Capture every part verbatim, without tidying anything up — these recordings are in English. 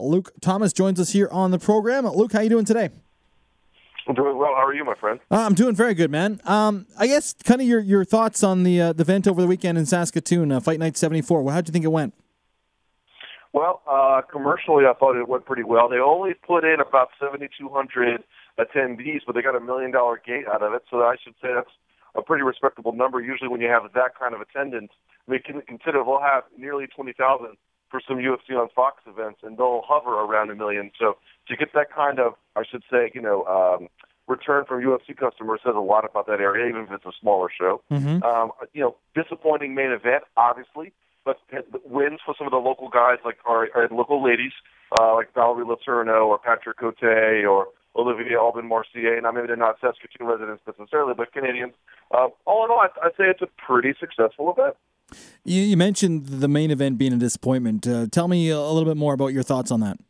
Luke Thomas joins us here on the program. Luke, how you doing today? I'm doing well. How are you, my friend? Uh, I'm doing very good, man. Um, I guess kind of your, your thoughts on the uh, the event over the weekend in Saskatoon, uh, Fight Night seventy-four. Well, how'd you think it went? Well, uh, commercially, I thought it went pretty well. They only put in about seventy-two hundred attendees, but they got a million dollar gate out of it, so I should say that's a pretty respectable number. Usually when you have that kind of attendance, I mean, consider we'll have nearly twenty thousand for some U F C on Fox events, and they'll hover around a million. So to get that kind of, I should say, you know, um, return from U F C customers says a lot about that area, even if it's a smaller show. Mm-hmm. Um, you know, disappointing main event, obviously, but wins for some of the local guys, like our, our local ladies, uh, like Valerie Letourneau or Patrick Cote or Olivier Aubin-Mercier. Now, maybe they're not Saskatoon residents necessarily, but Canadians. Uh, all in all, I'd, I'd say it's a pretty successful event. You, you mentioned the main event being a disappointment. Uh, tell me a little bit more about your thoughts on that.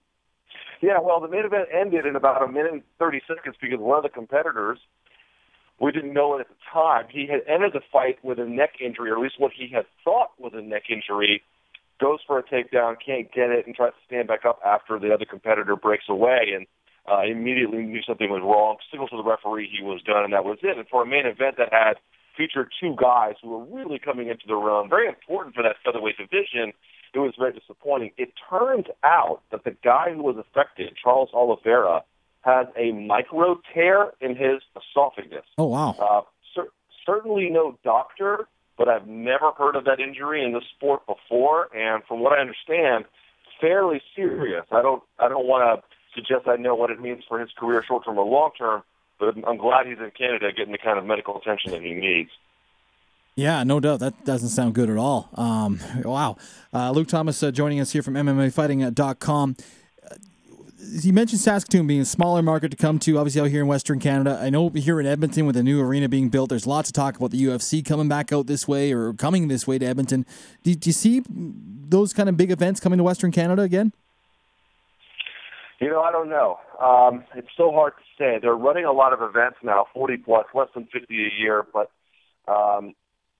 Yeah, well, the main event ended in about a minute and thirty seconds because one of the competitors, we didn't know it at the time, he had entered the fight with a neck injury, or at least what he had thought was a neck injury, goes for a takedown, can't get it, and tries to stand back up after the other competitor breaks away, and uh, immediately knew something was wrong, signaled to the referee he was done, and that was it. And for a main event that had featured two guys who were really coming into the realm, very important for that featherweight division, it was very disappointing. It turned out that the guy who was affected, Charles Oliveira, has a micro tear in his esophagus. Oh, wow. Uh, cer- certainly no doctor, but I've never heard of that injury in this sport before, and from what I understand, fairly serious. I don't I don't want to suggest I know what it means for his career short-term or long-term, but I'm glad he's in Canada getting the kind of medical attention that he needs. Yeah, no doubt. That doesn't sound good at all. Um, wow. Uh, Luke Thomas uh, joining us here from M M A Fighting dot com. Uh, you mentioned Saskatoon being a smaller market to come to, obviously out here in Western Canada. I know here in Edmonton with a new arena being built, there's lots of talk about the U F C coming back out this way or coming this way to Edmonton. Do, do you see those kind of big events coming to Western Canada again? You know, I don't know. Um, it's so hard to say. They're running a lot of events now, forty plus, less than fifty a year, but um,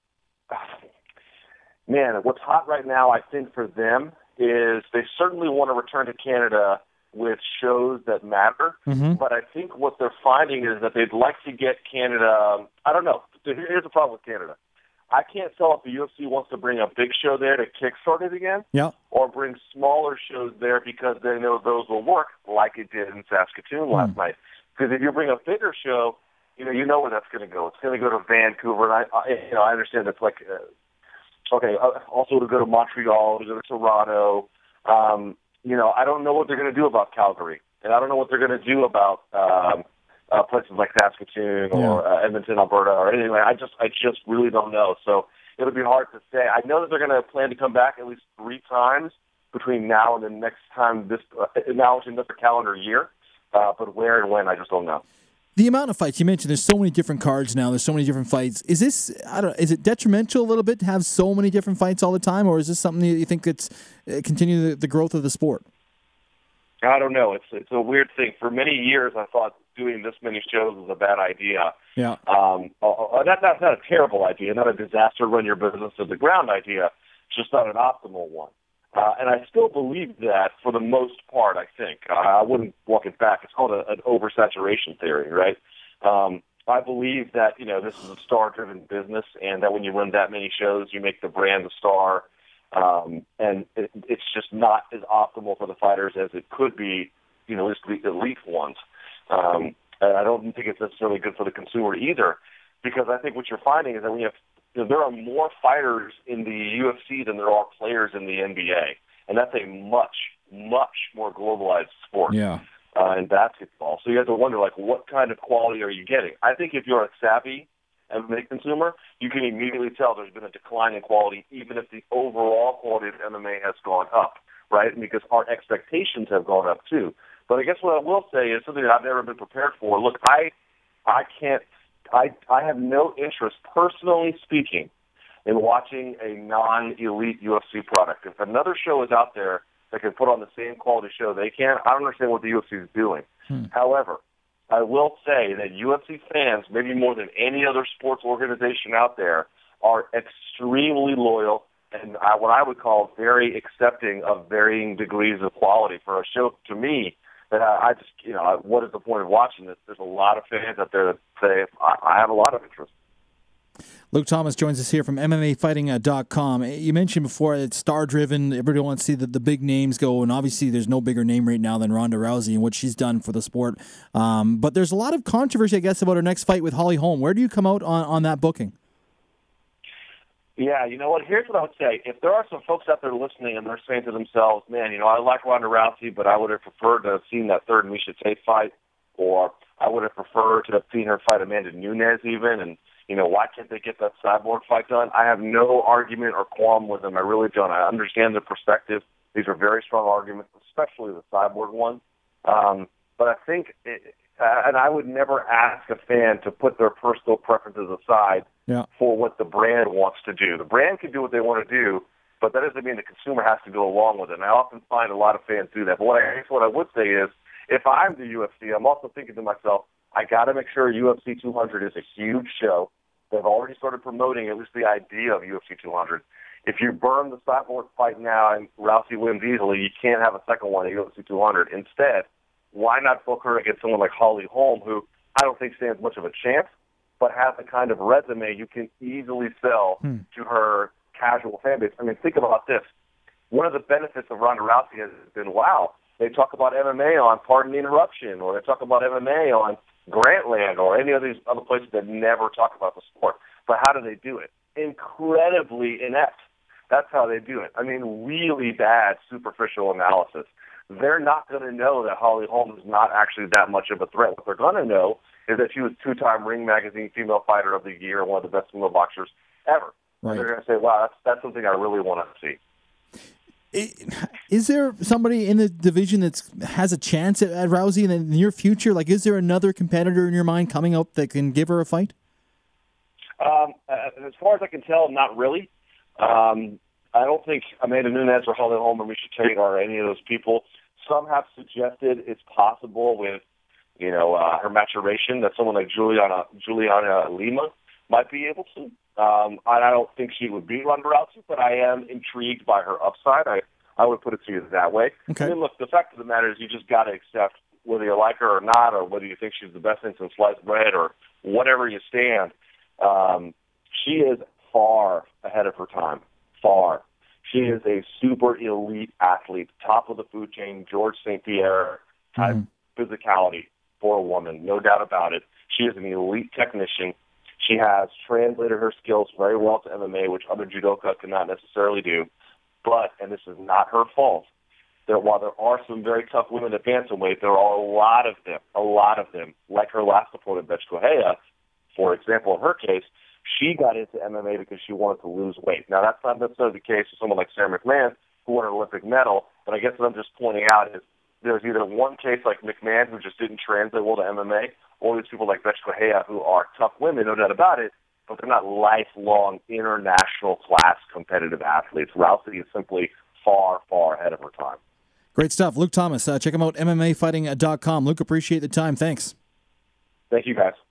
man, what's hot right now, I think, for them is they certainly want to return to Canada with shows that matter. Mm-hmm. But I think what they're finding is that they'd like to get Canada, I don't know. Here's the problem with Canada. I can't tell if the U F C wants to bring a big show there to kickstart it again, yeah, or bring smaller shows there because they know those will work, like it did in Saskatoon last mm. night. Because if you bring a bigger show, you know, you know where that's going to go. It's going to go to Vancouver, and I, I, you know, I understand that's like, uh, okay. Uh, also to go to Montreal, to go to Toronto. Um, you know, I don't know what they're going to do about Calgary, and I don't know what they're going to do about um, uh, places like Saskatoon or yeah. uh, Edmonton, Alberta, or anyway. I just, I just really don't know. So it'll be hard to say. I know that they're going to plan to come back at least three times between now and the next time this, uh, now and another calendar year. Uh, but where and when, I just don't know. The amount of fights you mentioned, there's so many different cards now. There's so many different fights. Is this, I don't, is it detrimental a little bit to have so many different fights all the time, or is this something that you think that's uh, continue the, the growth of the sport? I don't know. It's it's a weird thing. For many years, I thought doing this many shows was a bad idea. Yeah. Um, uh, that, that's not a terrible idea, not a disaster run your business to the ground idea. It's just not an optimal one. Uh, and I still believe that for the most part, I think. Uh, I wouldn't walk it back. It's called a, an oversaturation theory, right? Um, I believe that, you know, this is a star-driven business and that when you run that many shows, you make the brand a star. Um, and it, it's just not as optimal for the fighters as it could be, you know, at least the elite ones. Um, and I don't think it's necessarily good for the consumer either, because I think what you're finding is that when you have You know, there are more fighters in the U F C than there are players in the N B A, and that's a much, much more globalized sport Yeah. uh, in basketball. So you have to wonder, like, what kind of quality are you getting? I think if you're a savvy M M A consumer, you can immediately tell there's been a decline in quality, even if the overall quality of M M A has gone up, right? Because our expectations have gone up too. But I guess what I will say is something that I've never been prepared for. Look, I, I can't. I, I have no interest, personally speaking, in watching a non-elite U F C product. If another show is out there that can put on the same quality show they can, I don't understand what the U F C is doing. Hmm. However, I will say that U F C fans, maybe more than any other sports organization out there, are extremely loyal. and uh, what I would call very accepting of varying degrees of quality for a show. To me, that I, I just, you know, what is the point of watching this? There's a lot of fans out there that say I, I have a lot of interest. Luke Thomas joins us here from M M A Fighting dot com. You mentioned before it's star-driven. Everybody wants to see the, the big names go, and obviously there's no bigger name right now than Ronda Rousey and what she's done for the sport. Um, but there's a lot of controversy, I guess, about her next fight with Holly Holm. Where do you come out on, on that booking? Yeah, you know what? Here's what I would say. If there are some folks out there listening and they're saying to themselves, man, you know, I like Ronda Rousey, but I would have preferred to have seen that third Miesha Tate fight, or I would have preferred to have seen her fight Amanda Nunes even, and, you know, why can't they get that Cyborg fight done? I have no argument or qualm with them. I really don't. I understand their perspective. These are very strong arguments, especially the Cyborg one. Um, but I think, it, uh, and I would never ask a fan to put their personal preferences aside yeah. for what the brand wants to do. The brand can do what they want to do, but that doesn't mean the consumer has to go along with it. And I often find a lot of fans do that. But what I guess what I would say is, if I'm the U F C, I'm also thinking to myself, I got to make sure U F C two hundred is a huge show. They've already started promoting at least the idea of U F C two hundred. If you burn the Cyborg fight now and Rousey wins easily, you can't have a second one at U F C two hundred. Instead, why not book her against someone like Holly Holm, who I don't think stands much of a chance, but has the kind of resume you can easily sell hmm. to her casual fan base. I mean, think about this. One of the benefits of Ronda Rousey has been, wow, they talk about M M A on Pardon the Interruption, or they talk about M M A on Grantland, or any of these other places that never talk about the sport. But how do they do it? Incredibly inept. That's how they do it. I mean, really bad superficial analysis. They're not going to know that Holly Holm is not actually that much of a threat. What they're going to know is that she was two-time Ring Magazine Female Fighter of the Year, one of the best female boxers ever. Right. They're going to say, wow, that's, that's something I really want to see. Is there somebody in the division that has a chance at, at Rousey in the near future? Like, is there another competitor in your mind coming up that can give her a fight? Um, as far as I can tell, not really. Um, I don't think Amanda Nunes or Holly Holm or Miesha Tate are any of those people. Some have suggested it's possible with, you know, uh, her maturation that someone like Juliana Juliana Lima might be able to. Um, I don't think she would beat Ronda Rousey, but I am intrigued by her upside. I, I would put it to you that way. Okay. I mean, look, the fact of the matter is you just got to accept whether you like her or not, or whether you think she's the best thing since sliced bread, or whatever you stand. Um, she is far ahead of her time. Far. She is a super elite athlete, top of the food chain, George Saint Pierre type mm-hmm. physicality for a woman, no doubt about it. She is an elite technician. She has translated her skills very well to M M A, which other judoka cannot necessarily do. But, and this is not her fault, that while there are some very tough women at bantamweight, there are a lot of them, a lot of them, like her last opponent, Bethe Correia, for example, in her case, she got into M M A because she wanted to lose weight. Now, that's not necessarily the case for someone like Sarah McMahon, who won an Olympic medal, but I guess what I'm just pointing out is there's either one case like McMahon, who just didn't translate well to M M A, or there's people like Bethe Correia, who are tough women, no doubt about it, but they're not lifelong international class competitive athletes. Rousey is simply far, far ahead of her time. Great stuff. Luke Thomas, uh, check him out, M M A Fighting dot com. Luke, appreciate the time. Thanks. Thank you, guys.